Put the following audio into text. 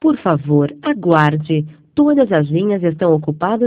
Por favor, aguarde. Todas as linhas estão ocupadas